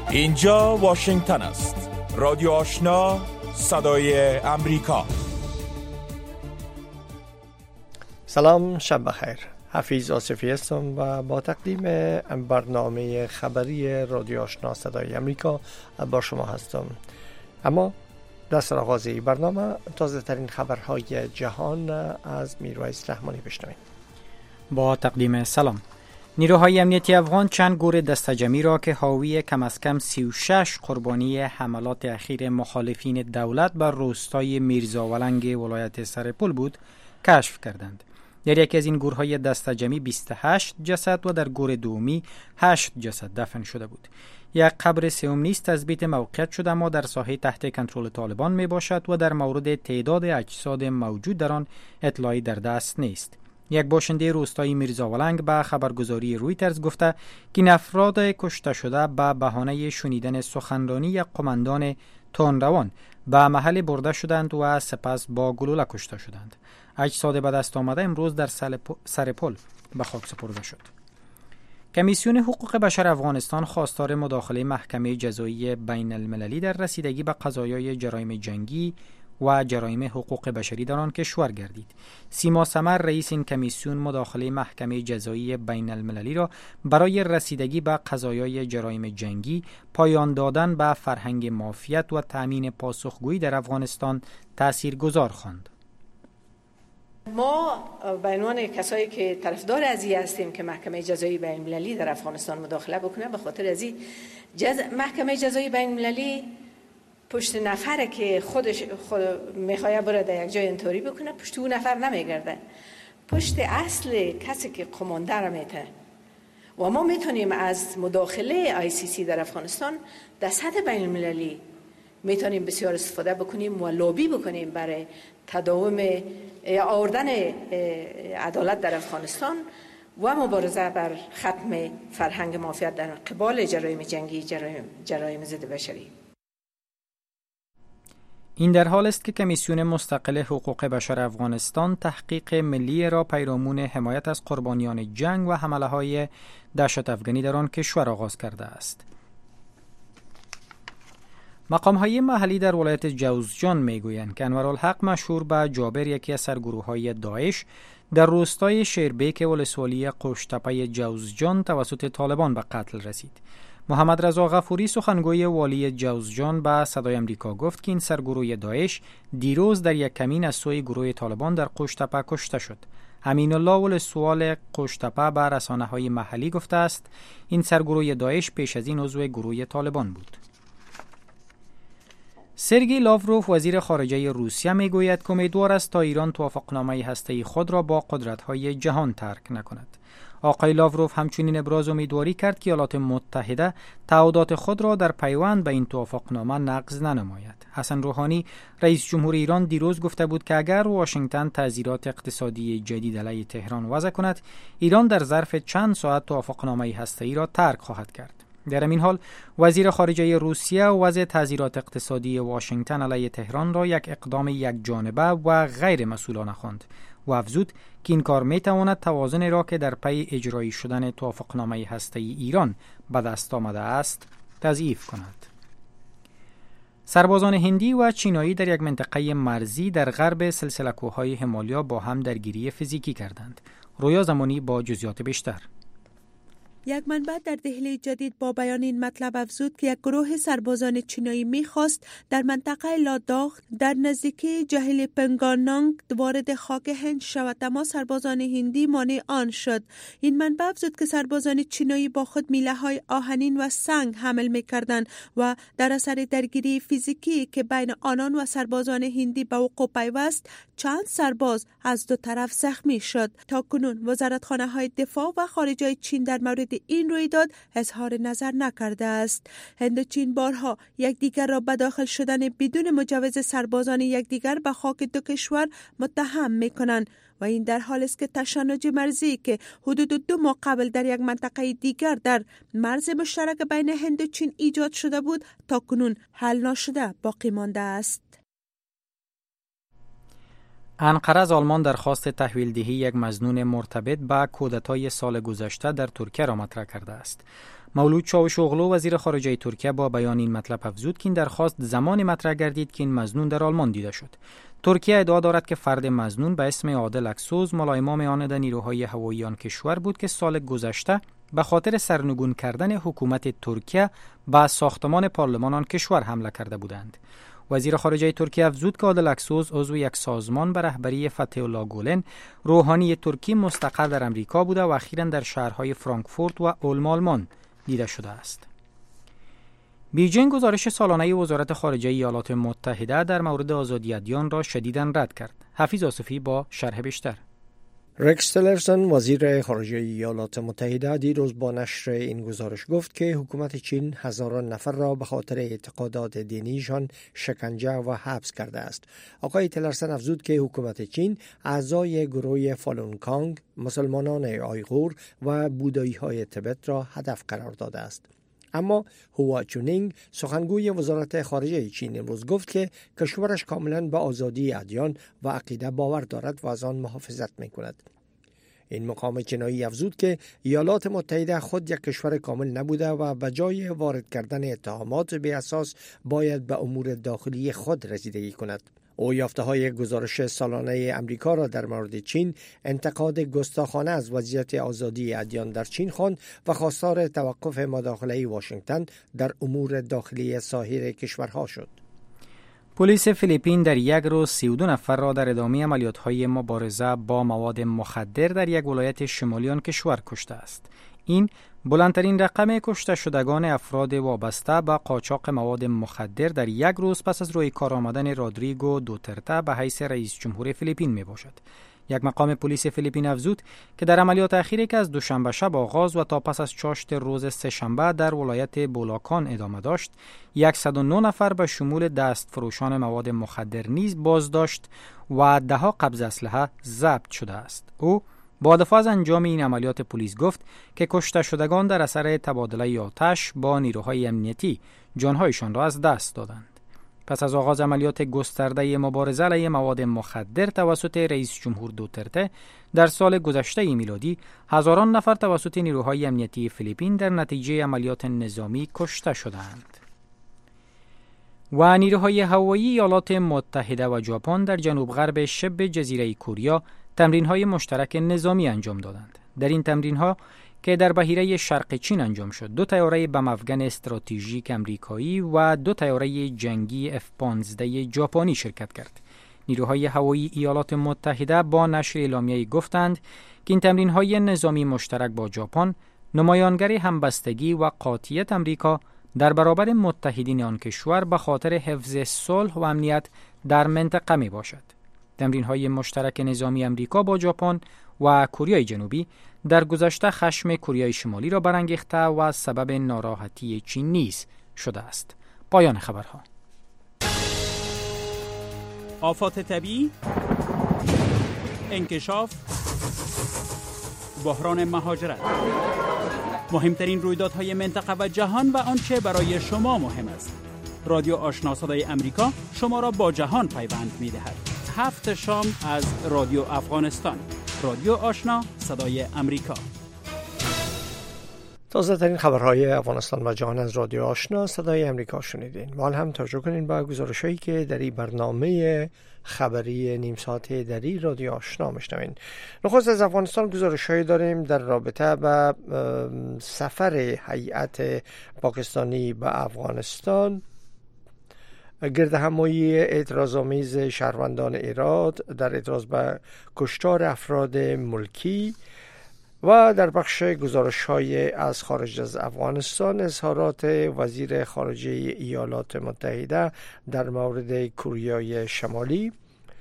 اینجا واشنگتن است. رادیو آشنا، صدای امریکا. سلام، شب بخیر. حفیظ آصفی هستم و با تقدیم برنامه خبری رادیو آشنا صدای امریکا با شما هستم. اما در آغاز برنامه تازه ترین خبرهای جهان از میرویس رحمانی بشنویم. با تقدیم سلام. نیروهای امنیتی افغان چند گور دسته‌جمعی را که حاوی کم از کم 36 قربانی حملات اخیر مخالفین دولت بر روستای میرزاولنگ ولایت سرپل بود کشف کردند. در یکی از این گورهای دسته‌جمعی 28 جسد و در گور دومی 8 جسد دفن شده بود. یک قبر سوم نیز تثبیت موقعیت شده، اما در ساحه تحت کنترل طالبان می باشد و در مورد تعداد اجساد موجود در آن اطلاعی در دست نیست. یک باشنده روستای میرزاولنگ به خبرگزاری رویترز گفته که این افراد کشته شده به بهانه شنیدن سخنرانی یک قماندان تندروان به محل برده شدند و سپس با گلوله کشته شدند. اجساد به دست آمده امروز در سرپل به خاک سپرده شد. کمیسیون حقوق بشر افغانستان خواستار مداخله محکمه جزایی بین المللی در رسیدگی به قضایای جرایم جنگی و جرایم حقوق بشری در آن کشور گردید. سیما سمر رئیس این کمیسیون مداخله محکمه جزایی بین المللی را برای رسیدگی به قضایای جرایم جنگی، پایان دادن به فرهنگ مافیت و تأمین پاسخگویی در افغانستان تاثیرگذار خواند. ما به عنوان کسایی که طرفدار از این هستیم که محکمه جزایی بین المللی در افغانستان مداخله بکنه، به خاطر از این محکمه جزایی بین المللی پشت نفره که خود میخواد بره در یک جای انطوری بکنه، پشت اون نفر نمیگرده، پشت اصل کسی که قمانده را میته. و ما میتونیم از مداخله ICC در افغانستان در سطح بین المللی میتونیم بسیار استفاده بکنیم و لابی بکنیم برای تداوم آوردن عدالت در افغانستان و مبارزه بر ختم فرهنگ مافیت در قبال جرایم جنگی، جرایم ضد بشری. این در حال است که کمیسیون مستقل حقوق بشر افغانستان تحقیق ملی را پیرامون حمایت از قربانیان جنگ و حمله‌های دهشت افغانی در آن کشور آغاز کرده است. مقام‌های محلی در ولایت جوزجان میگویند که انورالحق مشهور به جابر، یکی از سرگروه‌های داعش، در روستای شیربیک ولسوالی قوشتپه جوزجان توسط طالبان به قتل رسید. محمد رضا غفوری سخنگوی والی جوزجان به صدای امریکا گفت که این سرگروه داعش دیروز در یک کمین از سوی گروه طالبان در قوشتپه کشته شد. امین الله ولسوال قوشتپه به رسانه‌های محلی گفته است این سرگروه داعش پیش از این عضو گروه طالبان بود. سرگئی لاوروف وزیر خارجه روسیه میگوید که امیدوار است تا ایران توافقنامه هسته‌ای خود را با قدرت‌های جهان ترک نکند. آقای لاوروف همچنین ابراز امیدواری کرد که ایالات متحده تعهدات خود را در پیوند به این توافقنامه نقض ننماید. حسن روحانی رئیس جمهور ایران دیروز گفته بود که اگر واشنگتن تعزیرات اقتصادی جدید علیه تهران وضع کند، ایران در ظرف چند ساعت توافقنامه هسته‌ای را ترک خواهد کرد. در این حال وزیر خارجه روسیه وضع تعزیرات اقتصادی واشنگتن علیه تهران را یک اقدام یک جانبه و غیر مسئولانه خواند و افزود که این کار میتواند توازن را که در پی اجرایی شدن توافقنامه هسته‌ای ایران به دست آمده است تضعیف کند. سربازان هندی و چینایی در یک منطقه مرزی در غرب سلسله کوههای همالیا با هم درگیری فیزیکی کردند. رویا زمانی با جزئیات بیشتر. یک منبع در دهلی جدید با بیان این مطلب افزود که یک گروه سربازان چینایی می‌خواست در منطقه لاداخ در نزدیکی جهیل پنگانگ وارد خاک هند شود، اما سربازان هندی مانع آن شد. این منبع افزود که سربازان چینایی با خود میله‌های آهنین و سنگ حمل می‌کردند و در اثر درگیری فیزیکی که بین آنان و سربازان هندی به وقوع پیوست، چند سرباز از دو طرف زخمی شد. تاکنون وزارتخانه‌های دفاع و خارجه چین در مورد این رویداد اظهار نظر نکرده است. هند و چین بارها یکدیگر را به داخل شدن بدون مجوز سربازان یکدیگر به خاک دو کشور متهم می‌کنند و این در حال است که تشنج مرزی که حدود 2 ماه قبل در یک منطقه دیگر در مرز مشترک بین هند و چین ایجاد شده بود تاکنون حل نشده باقی مانده است. انقره از آلمان درخواست تحویل دهی یک مظنون مرتبط با کودتای سال گذشته در ترکیه را مطرح کرده است. مولود چاوشوغلو وزیر خارجه ترکیه با بیان این مطلب افزود که این درخواست زمانی مطرح گردید که این مظنون در آلمان دیده شد. ترکیه ادعا دارد که فرد مظنون به اسم عادل اکسوز ملای امام آن نیروهای هوایی آن کشور بود که سال گذشته به خاطر سرنگون کردن حکومت ترکیه به ساختمان پارلمان آن کشور حمله کرده بودند. وزیر خارجه ترکیه افزود که عادل اکسوز عضو یک سازمان به رهبری فتح الله گولن روحانی ترکی مستقر در امریکا بوده و اخیراً در شهرهای فرانکفورت و اولم آلمان دیده شده است. بیجینگ گزارش سالانه وزارت خارجه ایالات متحده در مورد آزادی ادیان را شدیداً رد کرد. حفیظ آصفی با شرح بیشتر. رکس تیلرسون وزیر خارجه ایالات متحده دیروز با نشر این گزارش گفت که حکومت چین هزاران نفر را به خاطر اعتقادات دینیشان شکنجه و حبس کرده است. آقای تیلرسون افزود که حکومت چین اعضای گروه فالون گانگ، مسلمانان آیغور و بودایی های تبت را هدف قرار داده است. اما هوا چونینگ سخنگوی وزارت خارجه چین امروز گفت که کشورش کاملا به آزادی ادیان و عقیده باور دارد و از آن محافظت می‌کند. این مقام چینایی افزود که ایالات متحده خود یک کشور کامل نبوده و به جای وارد کردن اتهامات بی اساس باید به امور داخلی خود رسیدگی کند. او یافته‌های گزارش سالانه امریکا را در مورد چین انتقاد گستاخانه از وضعیت آزادی ادیان در چین خواند و خواستار توقف مداخله واشنگتن در امور داخلی سایر کشورها شد. پلیس فیلیپین در یک روز 32 نفر را در ادامه عملیات‌های مبارزه با مواد مخدر در یک ولایت شمالی آن کشور کشته است. این بلندترین رقم کشته شدگان افراد وابسته به قاچاق مواد مخدر در یک روز پس از روی کار آمدن رودریگو دوترته به حیث رئیس جمهور فیلیپین می باشد. یک مقام پلیس فیلیپین افزود که در عملیات اخیری که از دوشنبه شب آغاز و تا پس از چاشت روز سه‌شنبه در ولایت بولاکان ادامه داشت، 109 نفر به شمول دست فروشان مواد مخدر نیز بازداشت و 10 قبض اسلحه ضبط شده است. او با دفاع از انجام این عملیات پلیس گفت که کشته شدگان در اثر تبادله آتش با نیروهای امنیتی جانهایشان را از دست دادند. پس از آغاز عملیات گسترده مبارزه علیه مواد مخدر توسط رئیس جمهور دوترته در سال گذشته میلادی، هزاران نفر توسط نیروهای امنیتی فیلیپین در نتیجه عملیات نظامی کشته شدند. و نیروهای هوایی ایالات متحده و ژاپن در جنوب غرب شبه جزیره کوریا تمرین‌های مشترک نظامی انجام دادند. در این تمرین‌ها که در بحیره شرق چین انجام شد، 2 طیاره بم افغان استراتژیک امریکایی و 2 طیاره جنگی F-15 ژاپنی شرکت کرد. نیروهای هوایی ایالات متحده با نشر اعلامیه‌ای گفتند که این تمرین‌های نظامی مشترک با ژاپن نمایانگر همبستگی و قاطعیت امریکا در برابر متحدین آن کشور به خاطر حفظ صلح و امنیت در منطقه می باشد. تمرین‌های مشترک نظامی امریکا با ژاپن و کره جنوبی در گذشته خشم کره شمالی را برانگیخته و سبب ناراحتی چین نیز شده است. پایان خبرها. آفات طبیعی، انکشاف، بحران مهاجرت، مهمترین رویدادهای منطقه و جهان و آنچه برای شما مهم است. رادیو آشنا صدای امریکا شما را با جهان پیوند می‌دهد. 7 شام از رادیو افغانستان. رادیو آشنا صدای امریکا. تازه ترین خبرهای افغانستان و جهان از رادیو آشنا صدای امریکا شنیدین. ما هم توجه کنین با گزارشایی که در این برنامه خبری نیم ساعته در این رادیو آشنا میشنوین. نخست از افغانستان گزارشایی داریم در رابطه با سفر هیئت پاکستانی به افغانستان، گردهمایی اعتراض‌آمیز شهروندان ایراد در اعتراض به کشتار افراد ملکی و در بخش گزارش‌های از خارج از افغانستان اظهارات وزیر خارجه ایالات متحده در مورد کره شمالی،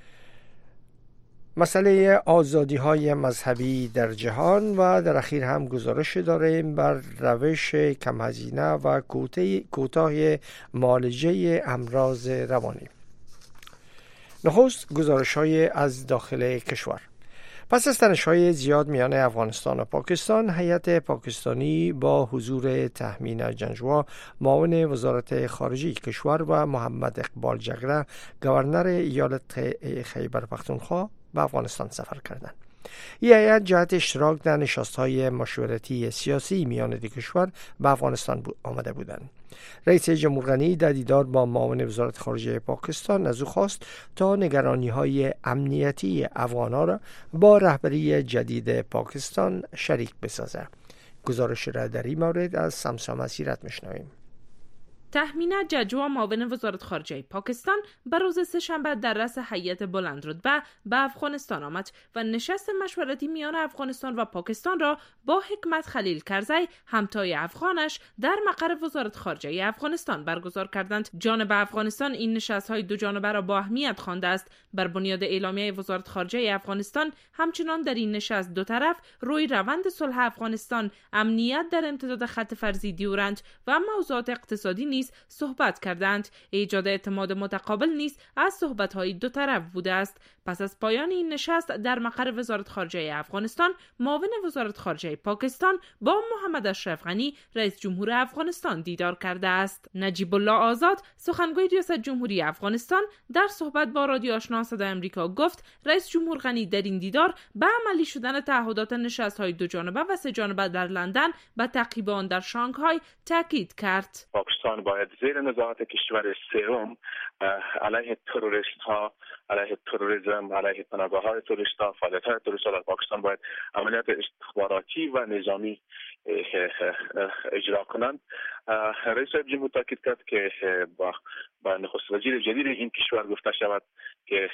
مسئله آزادی‌های مذهبی در جهان و در اخیر هم گزارش داریم بر روش کم‌هزینه و کوتاه معالجه امراض روانی. نخست گزارش‌های از داخل کشور. پس از تنش‌های زیاد میان افغانستان و پاکستان، هیئت پاکستانی با حضور تهمین جنجوا، معاون وزارت خارجه کشور و محمد اقبال جگره، گورنر ایالت خیبر پختونخوا، به افغانستان سفر کردند. این هیئت جهت اشتراک در نشست‌های مشورتی سیاسی میان دو کشور به افغانستان آمده بودند. رئیس جمهور غنی در دیدار با معاون وزارت خارجه پاکستان از او خواست تا نگرانی‌های امنیتی افغان‌ها را با رهبری جدید پاکستان شریک بسازد. گزارش را در این مورد از سمسا مسیرت میشنویم. تهمینه ججوا معاون وزارت خارجه پاکستان به روز سه‌شنبه در رأس هیئت بلند رتبه به افغانستان آمد و نشست مشورتی میان افغانستان و پاکستان را با حکمت خلیل کرزی همتای افغانش در مقر وزارت خارجه افغانستان برگزار کردند. جانب افغانستان این نشست‌های دو جانبه را با اهمیت خوانده است. بر بنیاد اعلامیه وزارت خارجه افغانستان همچنان در این نشست دو طرف روی روند صلح افغانستان، امنیت در امتداد خط فرضی دیورند و موضوعات اقتصادی صحبت کردند. ایجاد اعتماد متقابل نیز از صحبت‌های دو طرف بوده است. پس از پایان این نشست در مقر وزارت خارجه افغانستان، معاون وزارت خارجه پاکستان با محمد اشرف غنی رئیس جمهور افغانستان دیدار کرده است. نجیب الله آزاد سخنگوی ریاست جمهوری افغانستان در صحبت با رادیو آشنا صدای آمریکا گفت رئیس جمهور غنی در این دیدار به عملی شدن تعهدات نشست‌های دو جانبه و سه جانبه در لندن و تعقیب آن در شانگهای تاکید کرد. پاکستان باید زیر نظارت کشور سوم علیه تروریست ها، علیه تروریسم، علیه پناهگاه های تروریست ها، فعالیت های تروریست ها در پاکستان باید عملیات استخباراتی و نظامی اجرا کنند. رئیس جمهور تاکید کرد که با نخست وزیر جدید این کشور گفته شود که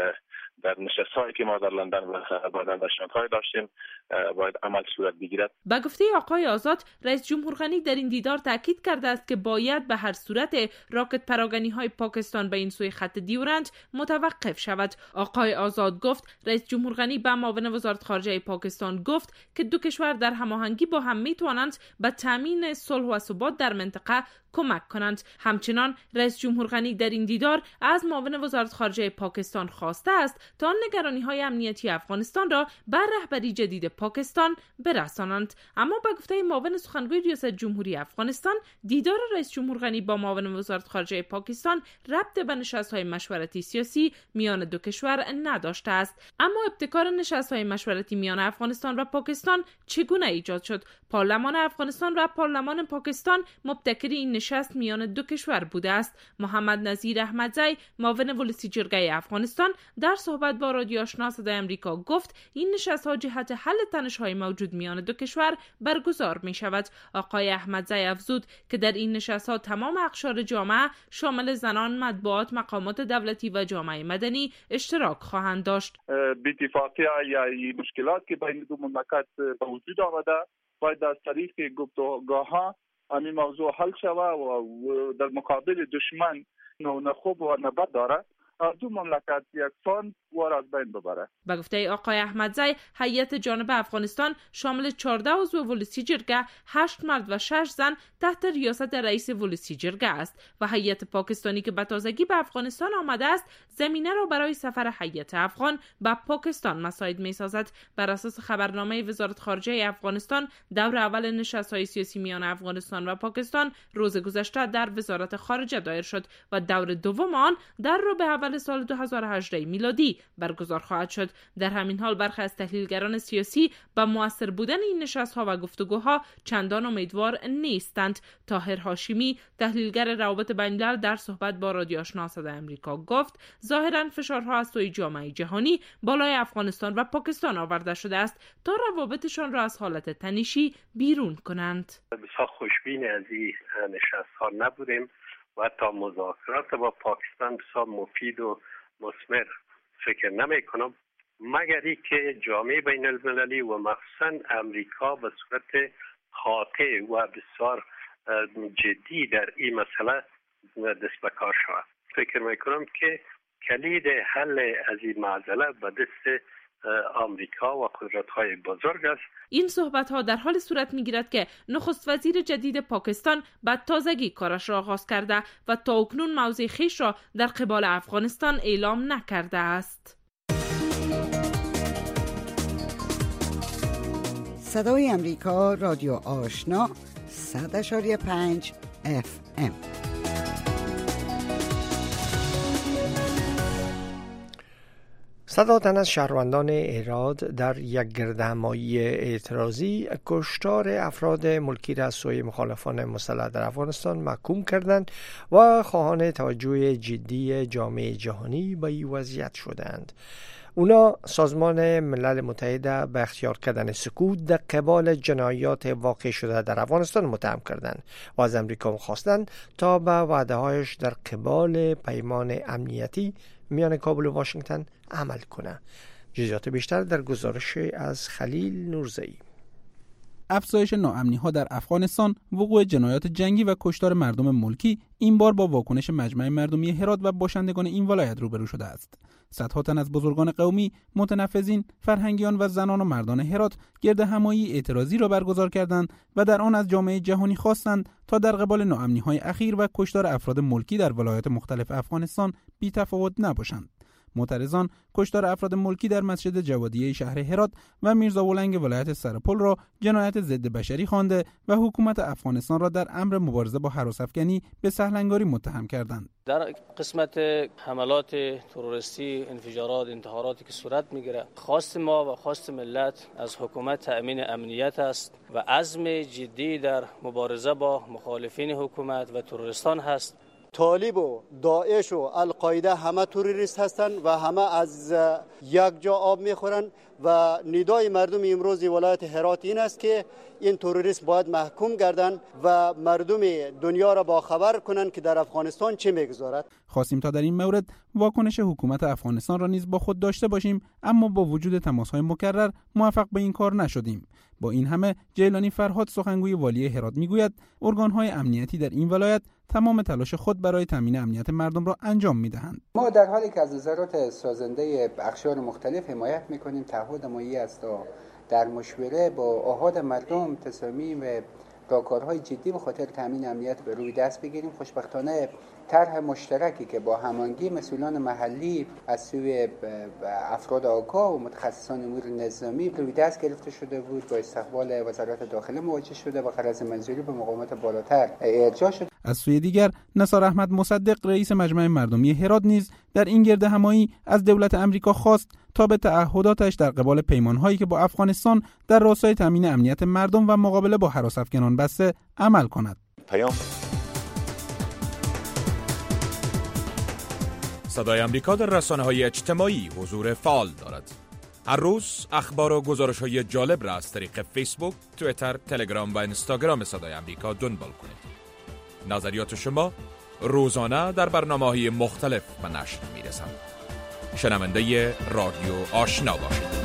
در نشست‌هایی که ما در لندن و بعداً در شانگهای داشتیم باید عمل صورت بگیرد. با گفته آقای آزاد، رئیس جمهور غنی در این دیدار تاکید کرده است که باید به هر صورت راکت پراگندی‌های پاکستان به این سوی خط دیورند متوقف شود. آقای آزاد گفت رئیس جمهور غنی به معاون وزارت خارجه پاکستان گفت که دو کشور در هماهنگی با هم می‌توانند به تامین صلح و ثبات در منطقه کمک کنند. همچنان رئیس جمهور غنی در این دیدار از معاون وزارت خارجه پاکستان خواسته است تا نگرانی‌های امنیتی افغانستان را به رهبری جدید پاکستان برسانند. اما به گفته معاون سخنگوی ریاست جمهوری افغانستان، دیدار رئیس جمهور غنی با معاون وزارت خارجه پاکستان ربط به نشست‌های مشورتی سیاسی میان دو کشور نداشته است. اما ابتکار نشست‌های مشورتی میان افغانستان و پاکستان چگونه ایجاد شد؟ پارلمان افغانستان و پارلمان پاکستان مبتکر این نشست میان دو کشور بوده است. محمد نظیر احمدزی معاون ولسی جرگه افغانستان در صحبت با رادیو آشنا صدای آمریکا گفت این نشست‌ها جهت حل تنش‌های موجود میان دو کشور برگزار می‌شود. آقای احمدزی افزود که در این نشست‌ها تمام اقشار جامعه شامل زنان، مطبوعات، مقامات دولتی و جامعه مدنی اشتراک خواهند داشت. بی‌اتفاقی یا مشکلات که بین دو مملکت به وجود آمده باید از طریق گفتگوها این موضوع حل شود و در مقابل دشمن نه خوب و نه بد داره دو مملکت یکسان وار از بین ببره. به گفته آقای احمدزی، هیئت جانب افغانستان شامل 14 عضو ولسی جرگه، 8 مرد و 6 زن تحت ریاست رئیس ولسی جرگه است و هیئت پاکستانی که به تازگی به افغانستان آمده است زمینه را برای سفر هیئت افغان به پاکستان مساعد می‌سازد. بر اساس خبرنامه وزارت خارجه افغانستان، دور اول نشست‌های سیاسی میان افغانستان و پاکستان روز گذشته در وزارت خارجه دایر شد و دور دوم آن در ربع اول سال 2018 میلادی برگزار خواهد شد. در همین حال برخی از تحلیلگران سیاسی با مؤثر بودن این نشست‌ها و گفتگوها چندان امیدوار نیستند. طاهر هاشمی، تحلیلگر روابط بین‌الملل، در صحبت با رادیو آشنا صدای آمریکا گفت ظاهراً فشارها از سوی جامعه جهانی بالای افغانستان و پاکستان آورده شده است تا روابطشان را از حالت تنشی بیرون کنند. بسیار خوشبین از این نشست‌ها نبودیم و حتی مذاکرات با پاکستان بسیار مفید و مثمر فکر نمی کنم، مگر ای که جامعه بین المللی و مخصوصا امریکا به صورت قاطع و بسیار جدی در این مسئله دست به کار شود. فکر می کنم که کلید حل از این معضله به دست آمریکا و قدرت‌های بزرگ است. این صحبت‌ها در حال صورت می‌گیرد که نخست وزیر جدید پاکستان به تازگی کارش را آغاز کرده و تا اکنون موضع خویش را در قبال افغانستان اعلام نکرده است. صدای آمریکا، رادیو آشنا 100.5 FM. صدها تن از شهروندان هرات در یک گردهمایی اعتراضی کشتار افراد ملکی را از سوی مخالفان مسلح در افغانستان محکوم کردند و خواهان توجه جدی جامعه جهانی به این وضعیت شدند. اونا سازمان ملل متحد به اختیار کردن سکوت در قبال جنایات واقع شده در افغانستان متهم کردند و از امریکا خواستند تا به وعده‌هایش در قبال پیمان امنیتی میان کابل و واشنگتن عمل کنه. جزئیات بیشتر در گزارش از خلیل نورزئی. افزایش ناامنی‌ها در افغانستان، وقوع جنایات جنگی و کشتار مردم ملکی این بار با واکنش مجمع مردمی هرات و باشندگان این ولایت روبرو شده است. صدها تن از بزرگان قومی، متنفذین، فرهنگیان و زنان و مردان هرات گردهمایی اعتراضی را برگزار کردند و در آن از جامعه جهانی خواستند تا در قبال ناامنی‌های اخیر و کشتار افراد ملکی در ولایات مختلف افغانستان بی‌تفاوت نباشند. معترضان کشتار افراد ملکی در مسجد جوادیه شهر هرات و میرزاولنگ ولایت سرپل را جنایت ضد بشری خوانده و حکومت افغانستان را در امر مبارزه با هراس‌افکنی به سهلنگاری متهم کردند. در قسمت حملات تروریستی، انفجارات، انتحاراتی که صورت میگیره، خواست ما و خواست ملت از حکومت تأمین امنیت است و عزم جدی در مبارزه با مخالفین حکومت و تروریستان هست. طالب و داعش و القاعده همه تروریست هستند و همه از یک جا آب میخورن و ندای مردم امروز ولایت هرات این است که این تروریست باید محکوم گردند و مردم دنیا را با خبر کنند که در افغانستان چه میگذارد. خواستیم تا در این مورد واکنش حکومت افغانستان را نیز با خود داشته باشیم، اما با وجود تماس‌های مکرر موفق به این کار نشدیم. با این همه جیلانی فرهاد سخنگوی والی هرات میگوید ارگان‌های امنیتی در این ولایت تمام تلاش خود برای تامین امنیت مردم را انجام می‌دهند. ما در حالی که از نظرات سازنده اقشار مختلف حمایت می‌کنیم، تعهد ما است تا در مشوره با آحاد مردم تصامیم و راهکارهای جدی به خاطر تامین امنیت به روی دست بگیریم. خوشبختانه طرح مشترکی که با هماهنگی مسئولان محلی از سوی افراد آگاه و متخصصان امور نظامی روی دست گرفته شده بود، با استقبال وزارت داخله مواجه شده و قرض منظوری به مقامات بالاتر ارجاع شد. از سوی دیگر نثار احمد مصدق رئیس مجمع مردمی هرات نیز در این گردهمایی از دولت امریکا خواست تا به تعهداتش در قبال پیمان‌هایی که با افغانستان در راستای تامین امنیت مردم و مقابله با هراس‌افکنان بسته عمل کند. صدای امریکا در رسانه‌های اجتماعی حضور فعال دارد. هر روز اخبار و گزارش‌های جالب را از طریق فیسبوک، توییتر، تلگرام و اینستاگرام صدای امریکا دنبال کنید. نظریات شما روزانه در برنامه‌های مختلف به نشر می‌رسند. شنونده رادیو آشنا باشید.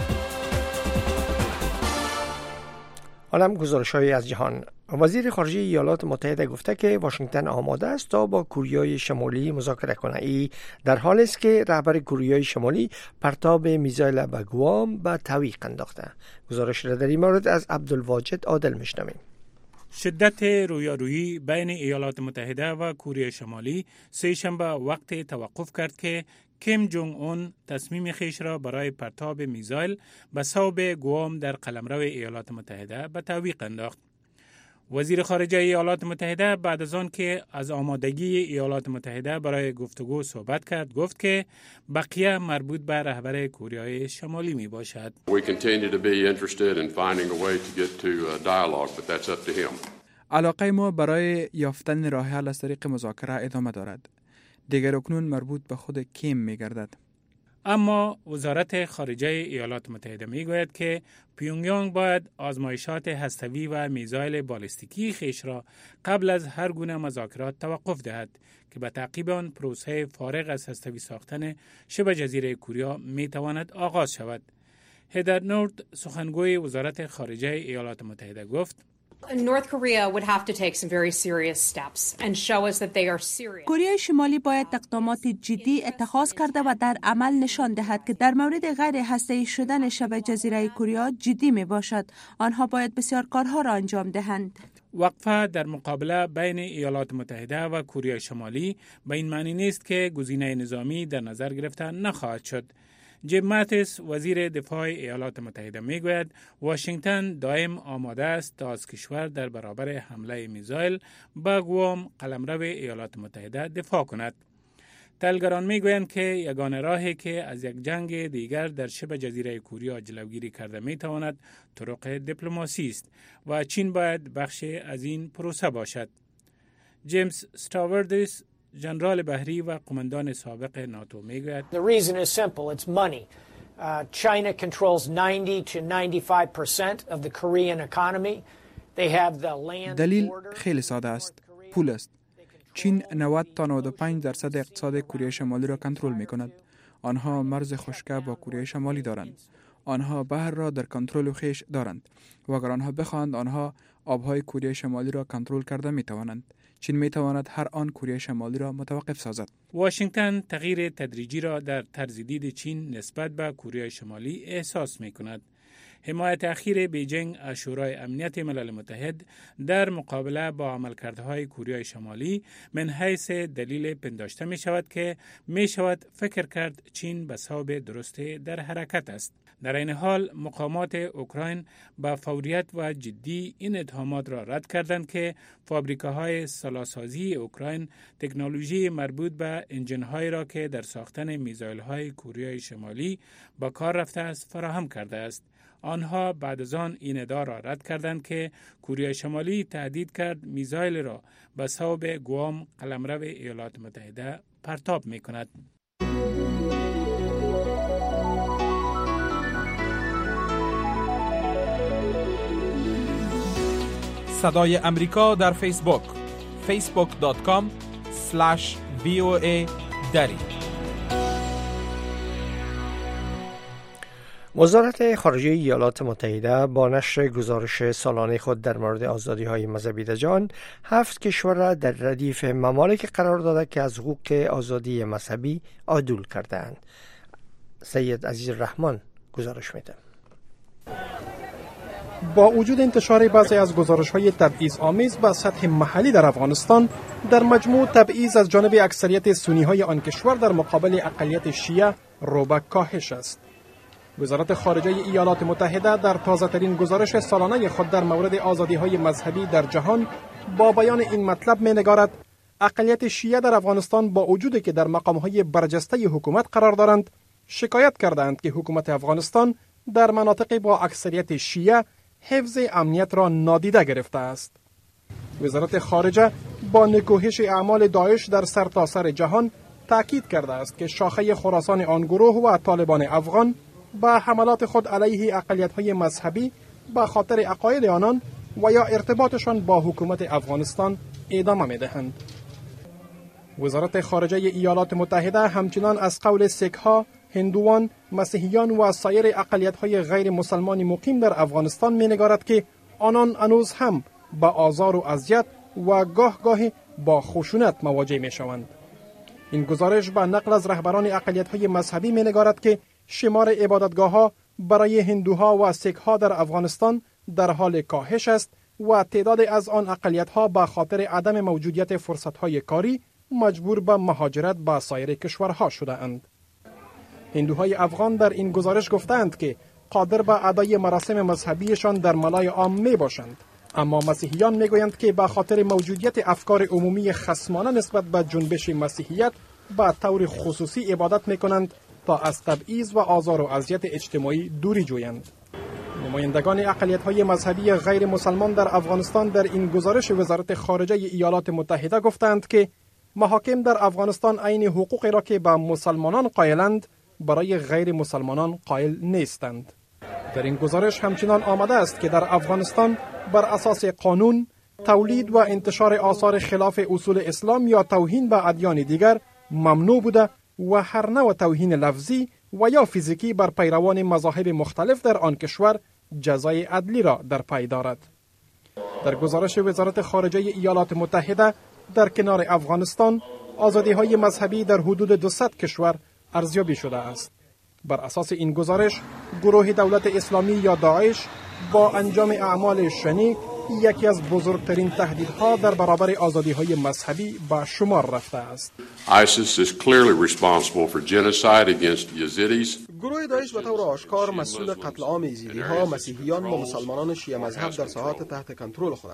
حالا گزارش‌هایی از جهان. وزیر خارجه ایالات متحده گفته که واشنگتن آماده است تا با کوریای شمالی مذاکره کند. این در حالی است که رهبر کوریای شمالی پرتاب میزایل به گوام به تعویق انداخته. گزارش را در این مورد از عبدالواجد عادل میشنویم. شدت رویارویی بین ایالات متحده و کره شمالی سه‌شنبه وقت توقف کرد که کیم جونگ اون تصمیم خیش را برای پرتاب میزایل به صوب گوام در قلمرو ایالات متحده به تعویق انداخت. وزیر خارجه ایالات متحده بعد از آن که از آمادگی ایالات متحده برای گفتگو صحبت کرد گفت که بقیه مربوط به رهبر کره شمالی می باشد. علاقه ما برای یافتن راه حل از طریق مذاکره ادامه دارد. دیگر اکنون مربوط به خود کیم می گردد. اما وزارت خارجه ایالات متحده می گوید که پیونگیانگ باید آزمایشات هسته‌ای و میزایل بالستیکی خیش را قبل از هر گونه مذاکرات توقف دهد که به تعقیب آن پروسه فارغ از هسته‌ای ساختن شبه جزیره کره می تواند آغاز شود. هدر نورد سخنگوی وزارت خارجه ایالات متحده گفت North Korea would have to take some very serious steps and show us that they are serious. کره شمالی باید اقدامات جدی اتخاذ کرده و در عمل نشان دهد که در مورد غیر هسته‌ای شدن شبه جزیره کره جدی می باشد. آنها باید بسیار کارها را انجام دهند. وقفه در مقابله بین ایالات متحده و کره شمالی به این معنی نیست که گزینه نظامی در نظر گرفته نخواهد شد. جیم ماتیس وزیر دفاع ایالات متحده میگوید واشنگتن دائم آماده است تا از کشور در برابر حمله میزایل به گوام قلمرو ایالات متحده دفاع کند. تحلیلگران میگویند که یگانه راهی که از یک جنگ دیگر در شبه جزیره کوریا جلوگیری کرده میتواند طرق دیپلماسی است و چین باید بخشی از این پروسه باشد. جیمز ستاوردس، ژنرال بحری و قماندان سابق ناتو میگوید The reason is simple, it's money. China controls 90 to 95% of the Korean economy. They have the land دلیل خیلی ساده است. پول است. چین 90 تا 95% اقتصاد کره شمالی را کنترل می کند. آنها مرز خشکه با کره شمالی دارند. آنها بحر را در کنترل خیش دارند و اگر آنها بخواهند آنها آبهای کره شمالی را کنترل کرده می توانند. چین می تواند هر آن کره شمالی را متوقف سازد. واشنگتن تغییر تدریجی را در طرز دید چین نسبت به کره شمالی احساس می کند. حمایت اخیر بیجینگ از شورای امنیت ملل متحد در مقابله با عملکردهای کره شمالی من حیث دلیل پنداشته می شود که می شود فکر کرد چین به صواب درست در حرکت است. در این حال مقامات اوکراین با فوریت و جدی این اتهامات را رد کردند که فابریکاهای سلاح‌سازی اوکراین تکنولوژی مربوط به انجن‌هایی را که در ساختن میزایل‌های کره شمالی با کار رفته است فراهم کرده است. آنها بعد از آن این ادعا را رد کردند که کره شمالی تهدید کرد میزایل را به صوب گوام قلمرو ایالات متحده پرتاب می‌کند. صدای امریکا در فیسبوک facebook.com/VOA دری. وزارت خارجه ایالات متحده با نشر گزارش سالانه خود در مورد آزادی‌های مذهبی در جهان 7 کشور را در ردیف ممالک قرار داده که از حقوق آزادی مذهبی عدول کرده‌اند. سید عزیز الرحمن گزارش می‌دهد. با وجود انتشار بعضی از گزارش‌های تبعیض‌آمیز به سطح محلی در افغانستان، در مجموع تبعیض از جانب اکثریت سنی‌های آن کشور در مقابل اقلیت شیعه روبه کاهش است. وزارت خارجه ایالات متحده در تازه‌ترین گزارش سالانه خود در مورد آزادی‌های مذهبی در جهان با بیان این مطلب می‌نگارد اقلیت شیعه در افغانستان با وجودی که در مقام‌های برجسته حکومت قرار دارند، شکایت کردند که حکومت افغانستان در مناطق با اکثریت شیعه حفظ امنیت را نادیده گرفته است. وزارت خارجه با نکوهش اعمال داعش در سرتاسر جهان تأکید کرده است که شاخه خراسان آن گروه و طالبان افغان با حملات خود علیه اقلیت‌های مذهبی به خاطر عقاید آنان و یا ارتباطشان با حکومت افغانستان ادامه می‌دهند. وزارت خارجه ایالات متحده همچنان از قول سیک‌ها، هندوان، مسیحیان و سایر اقلیت‌های غیر مسلمان مقیم در افغانستان می‌نگارد که آنان هنوز هم با آزار و اذیت و گاه با خشونت مواجه می‌شوند. این گزارش با نقل از رهبران اقلیت‌های مذهبی می‌نگارد که شمار عبادتگاه‌ها برای هندوها و سیک‌ها در افغانستان در حال کاهش است و تعداد از آن اقلیت‌ها به خاطر عدم موجودیت فرصت‌های کاری مجبور به مهاجرت به سایر کشورها شده‌اند. هندوهای افغان در این گزارش گفتند که قادر به ادای مراسم مذهبیشان در ملای عام می باشند، اما مسیحیان می گویند که به خاطر موجودیت افکار عمومی خصمانه نسبت به جنبش مسیحیت به طور خصوصی عبادت می کنند تا از تبعیض و آزار و اذیت اجتماعی دوری جویند. نمایندگان اقلیت‌های مذهبی غیر مسلمان در افغانستان در این گزارش وزارت خارجه ایالات متحده گفتند که محاکم در افغانستان عین حقوقی را که به مسلمانان قائلند برای غیر مسلمانان قائل نیستند. در این گزارش همچنان آمده است که در افغانستان بر اساس قانون تولید و انتشار آثار خلاف اصول اسلام یا توهین به ادیان دیگر ممنوع بوده و هر نوع توهین لفظی و یا فیزیکی بر پیروان مذاهب مختلف در آن کشور جزای عدلی را در پی دارد. در گزارش وزارت خارجه ایالات متحده در کنار افغانستان آزادی‌های مذهبی در حدود 200 کشور ارزیابی شده است. بر اساس این گزارش گروه دولت اسلامی یا داعش با انجام اعمال شنیع یکی از بزرگترین تهدیدها در برابر آزادی‌های مذهبی به شمار رفته است. ISIS is clearly responsible for genocide against Yazidis. گروه داعش به طور آشکار مسئول قتل عام یزیدی‌ها، مسیحیان و مسلمانان شیعه مذهب در ساحات تحت کنترل خود است.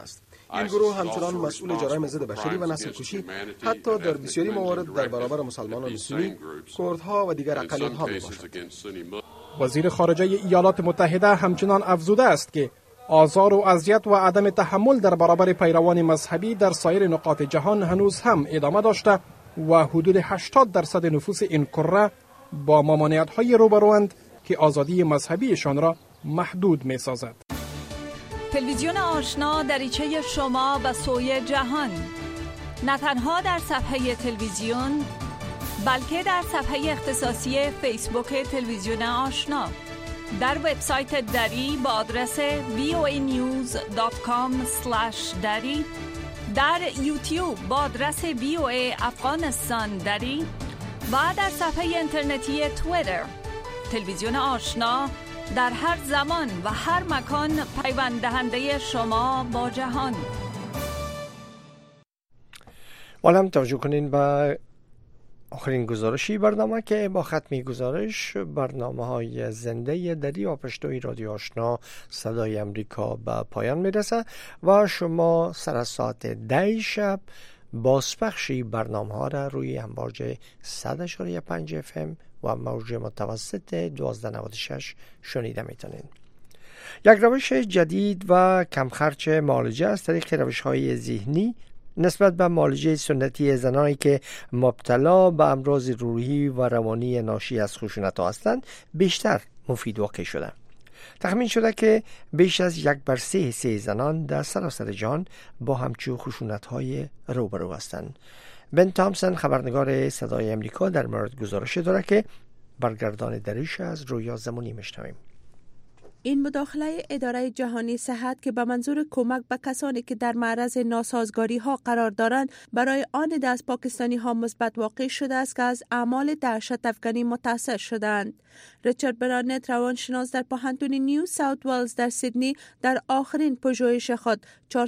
این گروه همچنان مسئول جرایم ضد بشری و نسل کشی حتی در بسیاری موارد در برابر مسلمانان سنی، کردها و دیگر اقلیت‌ها میباشد. وزیر خارجه ایالات متحده همچنان افزوده است که آزار و اذیت و عدم تحمل در برابر پیروان مذهبی در سایر نقاط جهان هنوز هم ادامه داشته و حدود 80% نفوس این کره با ممانعت‌های روبروند که آزادی مذهبیشان را محدود می‌سازد. تلویزیون آشنا دریچه شما به سوی جهان، نه تنها در صفحه تلویزیون بلکه در صفحه اختصاصی فیسبوک تلویزیون آشنا، در وبسایت دری با آدرس voanews.com/dari، در یوتیوب با آدرس VOA افغانستان دری و در صفحه اینترنتی توییتر. تلویزیون آشنا در هر زمان و هر مکان پیوند دهنده شما با جهان. حالا توجه کنین به آخرین گزارشی برنامه که با ختمی گزارش برنامه های زنده دری پشتوی رادیو آشنا صدای امریکا به پایان میرسه و شما سر از ساعت 10 شب بازپخشی برنامه ها را روی امواج 100.5 FM و موج متوسط 1296 شنیده میتونید. یک روش جدید و کم خرچ معالجه از طریق روش های ذهنی نسبت به معالجه سنتی زنانی که مبتلا به امراض روحی و روانی ناشی از خشونت هستند بیشتر مفید واقع شده. تخمین شده که بیش از 1/3 زنان در سراسر جهان با همچون خشونت های روبرو هستند. بن تامسون خبرنگار صدای امریکا در مورد گزارش داره که برگردان دریش از رویا زمانی میشنویم. این مداخله اداره جهانی صحت که به منظور کمک به کسانی که در معرض ناسازگاری ها قرار دارند برای آن دست پاکستانی ها مثبت واقع شده است که از اعمال دهشت افکنی متاثر شدند. ریچارد برانت روانشناس در پوهنتون نیو ساوت ولز در سیدنی در آخرین پژوهش خود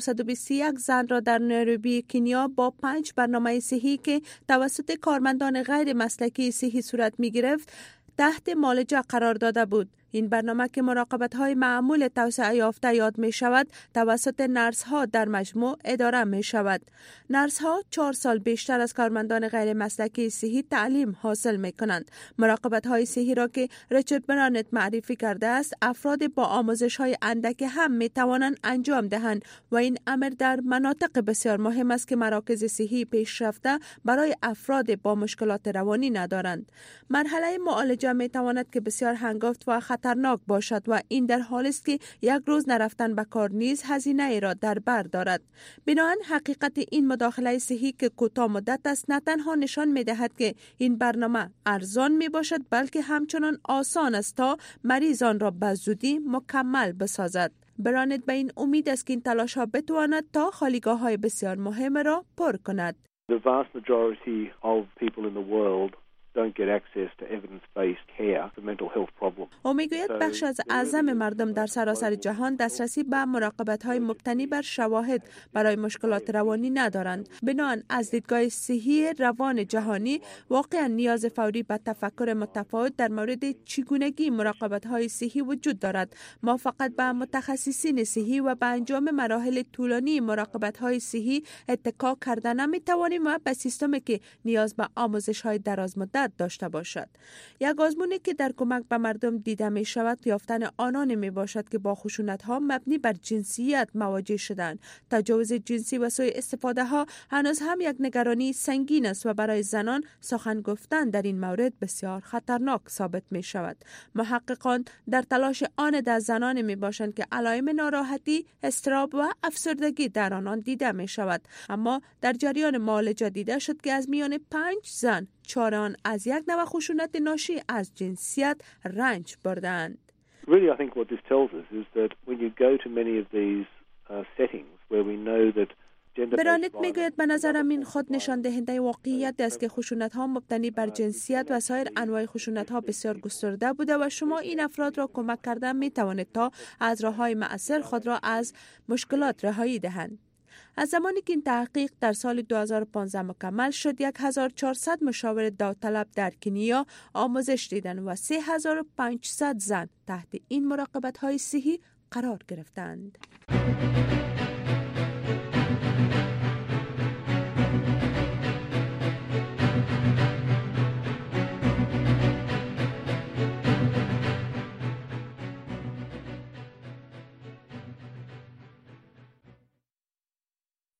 421 زن را در نیروبی کنیا با 5 برنامه صحی که توسط کارمندان غیر مسلکی صحی صورت می گرفت تحت معالجه قرار داده بود. این برنامه که مراقبت‌های معمول توسعه یافته یاد می‌شود توسط نرس‌ها در مجموع اداره می‌شود. نرس‌ها 4 سال بیشتر از کارمندان غیر مسلکی صحی تعلیم حاصل می‌کنند. مراقبت‌های صحی را که ریچارد برانت معرفی کرده است افراد با آموزش‌های اندک هم می‌توانند انجام دهند و این امر در مناطق بسیار مهم است که مراکز صحی پیشرفته برای افراد با مشکلات روانی ندارند. مرحله معالجه می‌تواند که بسیار هنگفت و خطرناک باشد و این در حالی است که یک روز نرفتن به کار نیز هزینه ای را در بر دارد. بنابراین حقیقت این مداخله صحی که کوتاه مدت است نه تنها نشان می دهد که این برنامه ارزان می باشد بلکه همچنان آسان است تا مریضان را به زودی مکمل بسازد. برانت به این امید است که این تلاش ها بتواند تا خالیگاه های بسیار مهم را پر کند. The vast majority of people in the world don't get access to evidence-based care for mental health problems. او میگوید بخش از اعظم مردم در سراسر جهان دسترسی به مراقبت‌های مبتنی بر شواهد برای مشکلات روانی ندارند. بنابراین از دیدگاه صحی روان جهانی واقعا نیاز فوری به تفکر متفاوت در مورد چگونگی مراقبت‌های صحی وجود دارد. ما فقط به متخصصین صحی و به انجام مراحل طولانی مراقبت‌های صحی اتکا کردن نمی‌توانیم و به سیستمی که نیاز به آموزش‌های دراز مدت داشته باشد. یک آزمونی که در کمک به مردم دیده می شود یافتن آنان می باشد که با خشونت ها مبنی بر جنسیت مواجه شدند. تجاوز جنسی و سوء استفاده ها هنوز هم یک نگرانی سنگین است و برای زنان سخن گفتن در این مورد بسیار خطرناک ثابت می شود. محققان در تلاش آن در زنان می باشند که علائم ناراحتی، اضطراب و افسردگی در آنان دیده می شود. اما در جریان معالجه دیده شد که از میان 5 زن 4 آن از یک نوع خشونت ناشی از جنسیت رنج بردند. Really, I think what this tells us is that when you go to many of these settings where we know that برانت میگوید به نظرم این خود نشان دهنده واقعیت است که خشونت ها مبتنی بر جنسیت و سایر انواع خشونت ها بسیار گسترده بوده و شما این افراد را کمک کردن می توانید تا از راه های مؤثر خود را از مشکلات رهایی دهند. از زمانی که این تحقیق در سال 2015 مکمل شد 1400 مشاور داوطلب در کنیا آموزش دیدند و 3500 زن تحت این مراقبت های صحی قرار گرفتند.